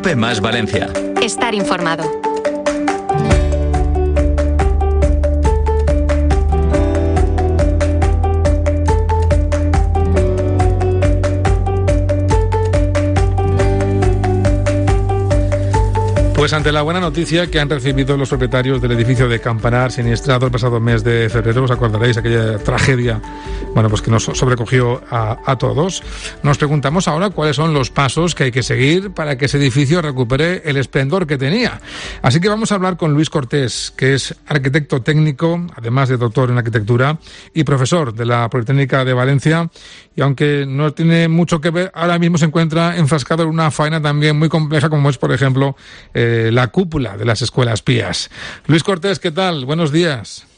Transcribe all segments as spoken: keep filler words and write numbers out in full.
COPE más Valencia. Estar informado. Pues ante la buena noticia que han recibido los propietarios del edificio de Campanar siniestrado el pasado mes de febrero, os acordaréis aquella tragedia, bueno, pues que nos sobrecogió a, a todos, nos preguntamos ahora cuáles son los pasos que hay que seguir para que ese edificio recupere el esplendor que tenía. Así que vamos a hablar con Luis Cortés, que es arquitecto técnico, además de doctor en arquitectura y profesor de la Politécnica de Valencia, y aunque no tiene mucho que ver, ahora mismo se encuentra enfrascado en una faena también muy compleja, como es, por ejemplo, eh, la cúpula de las escuelas pías. Luis Cortés, ¿qué tal? Buenos días.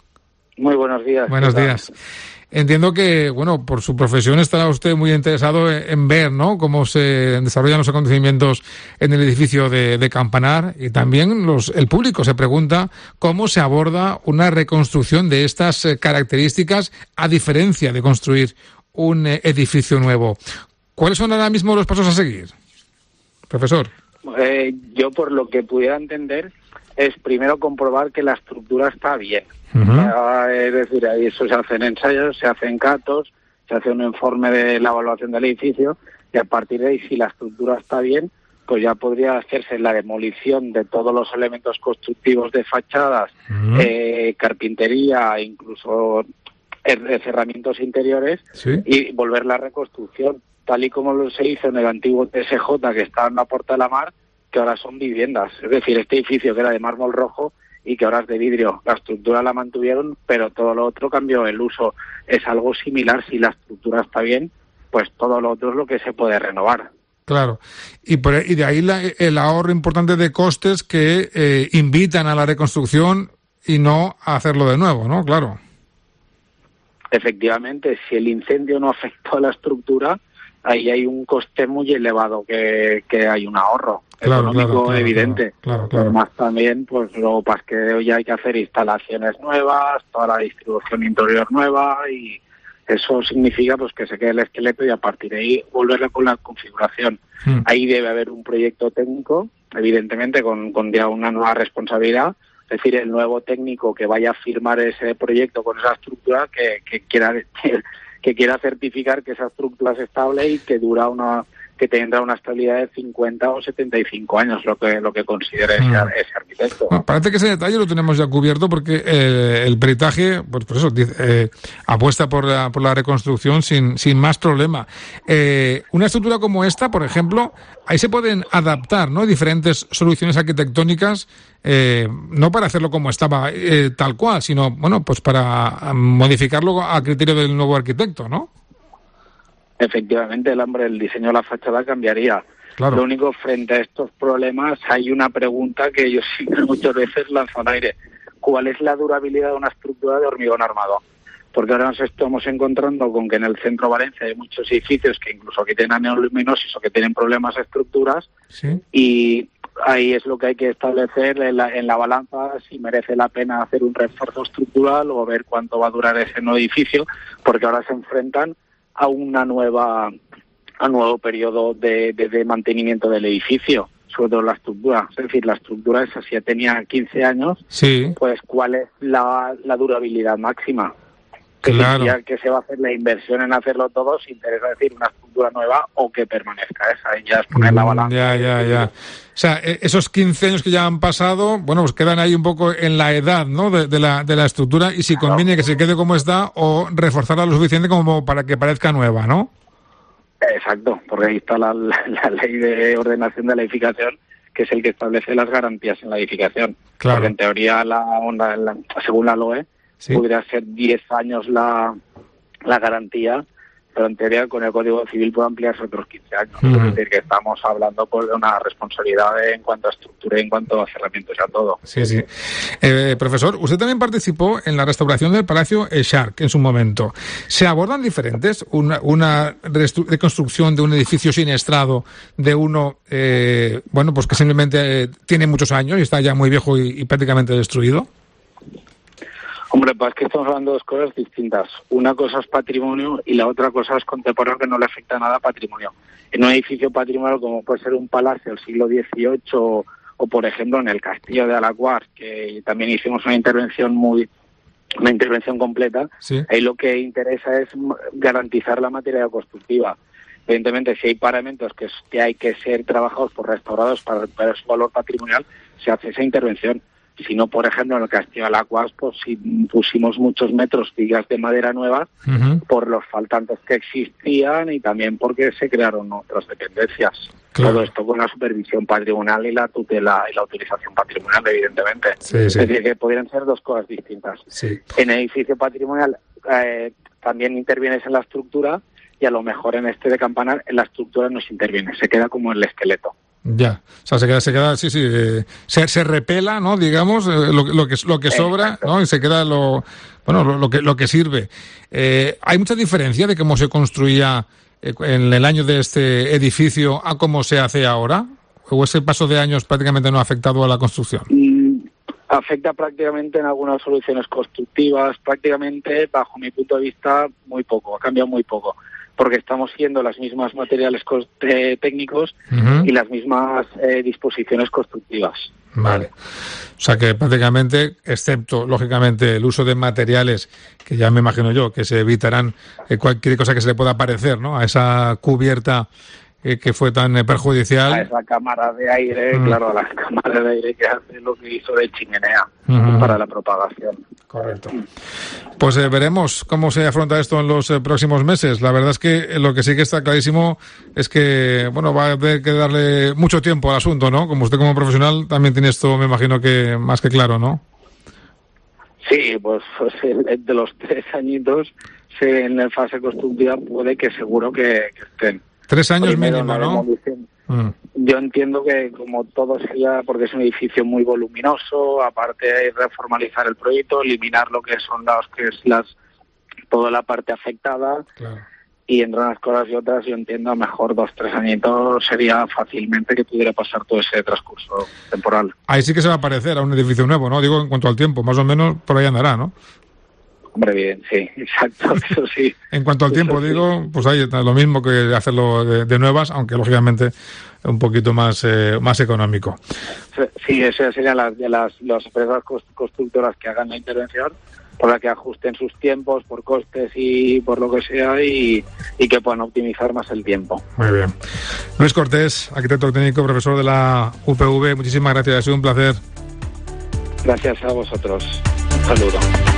Muy buenos días. Buenos días. Entiendo que, bueno, por su profesión estará usted muy interesado en ver, ¿no?, cómo se desarrollan los acontecimientos en el edificio de, de Campanar, y también los, el público se pregunta cómo se aborda una reconstrucción de estas características a diferencia de construir un edificio nuevo. ¿Cuáles son ahora mismo los pasos a seguir, profesor? Eh, yo, por lo que pudiera entender, es primero comprobar que la estructura está bien. Uh-huh. Es decir, ahí eso se hacen ensayos, se hacen catos, se hace un informe de la evaluación del edificio, y a partir de ahí, si la estructura está bien, pues ya podría hacerse la demolición de todos los elementos constructivos de fachadas, uh-huh. eh, carpintería, incluso cerramientos interiores, ¿sí?, y volver la reconstrucción, tal y como se hizo en el antiguo T S J que estaba en la Puerta de la Mar, que ahora son viviendas. Es decir, este edificio que era de mármol rojo y que ahora es de vidrio. La estructura la mantuvieron, pero todo lo otro cambió el uso. Es algo similar. Si la estructura está bien, pues todo lo otro es lo que se puede renovar. Claro. Y, por, y de ahí la, el ahorro importante de costes que eh, invitan a la reconstrucción y no a hacerlo de nuevo, ¿no? Claro. Efectivamente, si el incendio no afectó a la estructura, ahí hay un coste muy elevado que, que hay un ahorro claro, económico claro, claro, evidente. Claro, claro. Además también, pues luego para que hoy hay que hacer instalaciones nuevas, toda la distribución interior nueva, y eso significa pues que se quede el esqueleto y a partir de ahí volverle con la configuración. Hmm. Ahí debe haber un proyecto técnico, evidentemente con, con ya una nueva responsabilidad. Es decir, el nuevo técnico que vaya a firmar ese proyecto con esa estructura, que, que quiera que quiera certificar que esa estructura es estable y que dura una que tendrá una estabilidad de cincuenta o setenta y cinco años, lo que lo que considere ese, mm. ese arquitecto. Bueno, parece que ese detalle lo tenemos ya cubierto porque eh, el peritaje, pues por eso eh, apuesta por la, por la reconstrucción sin sin más problema. Eh, una estructura como esta, por ejemplo, ahí se pueden adaptar, ¿no?, diferentes soluciones arquitectónicas, eh, no para hacerlo como estaba eh, tal cual, sino bueno, pues para modificarlo a criterio del nuevo arquitecto, ¿no? Efectivamente, el hombre, el diseño de la fachada cambiaría. Claro. Lo único, frente a estos problemas, hay una pregunta que yo siempre muchas veces lanzo al aire. ¿Cuál es la durabilidad de una estructura de hormigón armado? Porque ahora nos estamos encontrando con que en el centro de Valencia hay muchos edificios que incluso que tienen neoluminosis o que tienen problemas de estructuras, ¿sí?, y ahí es lo que hay que establecer en la, en la balanza, si merece la pena hacer un refuerzo estructural o ver cuánto va a durar ese nuevo edificio, porque ahora se enfrentan a una nueva a un nuevo periodo de, de, de mantenimiento del edificio, sobre todo la estructura. Es decir, la estructura esa, si ya tenía quince años, sí, pues ¿cuál es la, la durabilidad máxima? Claro. Que, que se va a hacer la inversión en hacerlo todo, si interesa decir una estructura nueva o que permanezca esa, y ya es poner la balanza. Ya, ya, ya. O sea, esos quince años que ya han pasado, bueno, pues quedan ahí un poco en la edad, ¿no?, de, de la de la estructura, y si conviene claro. que se quede como está o reforzarla lo suficiente como para que parezca nueva, ¿no? Exacto, porque ahí está la, la, la ley de ordenación de la edificación, que es el que establece las garantías en la edificación. Claro. Porque en teoría, la, la, la según la L O E, ¿sí?, podría ser diez años la, la garantía, pero en teoría con el Código Civil puede ampliarse otros quince años. Uh-huh. Es decir, que estamos hablando pues, de una responsabilidad en cuanto a estructura y en cuanto a cerramientos y a todo. Sí, sí. Eh, profesor, usted también participó en la restauración del Palacio Echarc en su momento. ¿Se abordan diferentes una, una reconstrucción de un edificio siniestrado de uno, eh, bueno, pues que simplemente eh, tiene muchos años y está ya muy viejo y, y prácticamente destruido? Hombre, pues es que estamos hablando de dos cosas distintas. Una cosa es patrimonio y la otra cosa es contemporáneo, que no le afecta nada a patrimonio. En un edificio patrimonial como puede ser un palacio del siglo dieciocho o, o por ejemplo, en el castillo de Alacuás, que también hicimos una intervención muy una intervención completa, sí. Ahí lo que interesa es garantizar la materialidad constructiva. Evidentemente, si hay paramentos que, que hay que ser trabajados por restaurados para recuperar su valor patrimonial, se hace esa intervención. Si no, por ejemplo, en el Castillo de Alacuás, pues si pusimos muchos metros vigas de madera nuevas uh-huh. por los faltantes que existían y también porque se crearon otras dependencias. Claro. Todo esto con la supervisión patrimonial y la tutela y la utilización patrimonial, evidentemente. Sí, sí. Es decir, que podrían ser dos cosas distintas. Sí. En el edificio patrimonial eh, también intervienes en la estructura y a lo mejor en este de campanar en la estructura no se interviene, se queda como el esqueleto. Ya, o sea, se queda, se queda, sí, sí, eh, se, se repela, ¿no? Digamos, eh, lo, lo que lo que sobra, exacto. ¿no? Y se queda lo, bueno, lo, lo que lo que sirve. Eh, hay mucha diferencia de cómo se construía eh, en el año de este edificio a cómo se hace ahora, o ese paso de años prácticamente no ha afectado a la construcción. Mm, afecta prácticamente en algunas soluciones constructivas, prácticamente, bajo mi punto de vista, muy poco, ha cambiado muy poco. Porque estamos siguiendo las mismas materiales eh, técnicos uh-huh. y las mismas eh, disposiciones constructivas. Vale. O sea que prácticamente, excepto, lógicamente, el uso de materiales, que ya me imagino yo, que se evitarán eh, cualquier cosa que se le pueda parecer, ¿no? A esa cubierta eh, que fue tan eh, perjudicial. A esa cámara de aire, uh-huh. claro, a la cámara de aire que hace lo que hizo de chimenea uh-huh. para la propagación. Correcto. Pues eh, veremos cómo se afronta esto en los eh, próximos meses. La verdad es que lo que sí que está clarísimo es que, bueno, va a haber que darle mucho tiempo al asunto, ¿no? Como usted como profesional también tiene esto, me imagino que más que claro, ¿no? Sí, pues, pues de los tres añitos en la fase constructiva puede que seguro que, que estén. Tres años Primero, mínimo, ¿no? Mm. Yo entiendo que como todo sería, porque es un edificio muy voluminoso, aparte de reformalizar el proyecto, eliminar lo que son las que es las toda la parte afectada, claro. Y entre unas cosas y otras yo entiendo a mejor dos, tres añitos sería fácilmente que pudiera pasar todo ese transcurso temporal. Ahí sí que se va a parecer a un edificio nuevo, ¿no? Digo, en cuanto al tiempo, más o menos por ahí andará, ¿no? Hombre, bien, sí, exacto, eso sí. En cuanto al tiempo, sí. digo, pues ahí está lo mismo que hacerlo de, de nuevas, aunque lógicamente un poquito más eh, más económico. Sí, esas serían las, de las, las empresas constructoras que hagan la intervención, por la que ajusten sus tiempos por costes y por lo que sea y, y que puedan optimizar más el tiempo. Muy bien. Luis Cortés, arquitecto técnico, profesor de la U P V, muchísimas gracias, ha sido un placer. Gracias a vosotros. Un saludo.